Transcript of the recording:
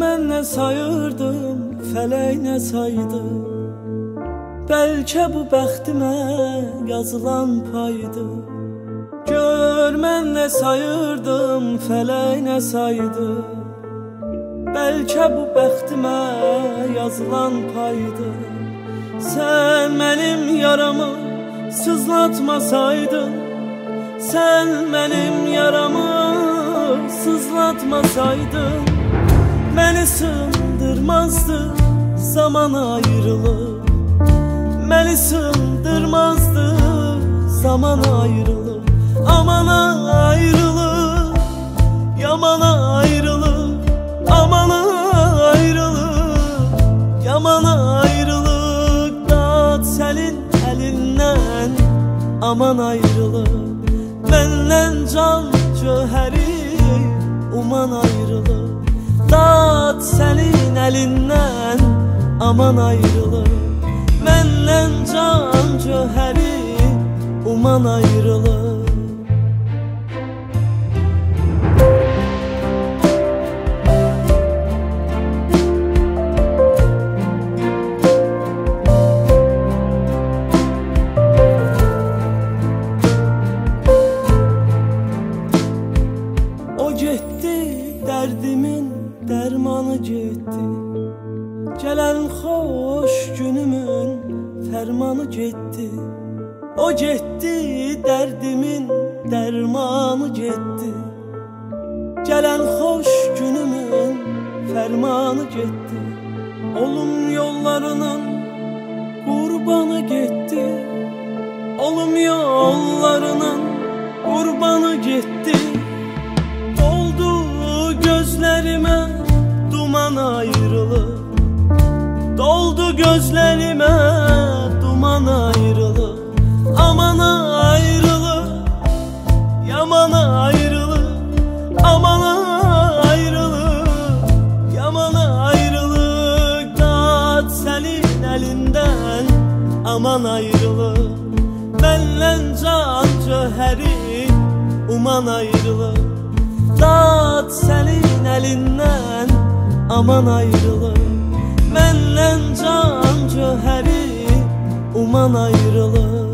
mən nə sayırdım, fələk nə saydı. Bəlkə bu bəxtimə yazılan paydı. Gör mən nə sayırdım, fələk nə saydı. Bəlkə bu bəxtimə yazılan paydı. Sən mənim yaramı sızlatmasaydın, sən mənim yaramı sızlatmasaydın, məni sındırmazdı zaman ayrılık. Məni sındırmazdı zaman ayrılık. Aman ayrılık, yaman ayrılık. Aman ayrılık, yaman ayrılık. Dağıt sənin əlindən, aman ayrılık. Məndən can cöhəri uman ayrılık. Dağıt sənin əlindən, aman ayrılık. Məndən can cöhəri uman ayrılık. O getdi, dərdimin dərmanı getdi. Gələn xoş günümün fərmanı getdi. O getdi, dərdimin dərmanı getdi. Gələn xoş günümün fərmanı getdi. Olum yollarının qurbanı getdi. Olum yollarının qurbanı getdi. Doldu gözlərimə duman ayrılık. Doldu gözlerime duman ayrılık. Aman ayrılık, yaman ayrılık. Aman ayrılık, yaman ayrılık. Dağıt senin elinden, aman ayrılık. Məndən can cöhəri uman ayrılık. Dağıt senin elinden, aman ayrılık. Məndən can cöhəri uman ayrılık.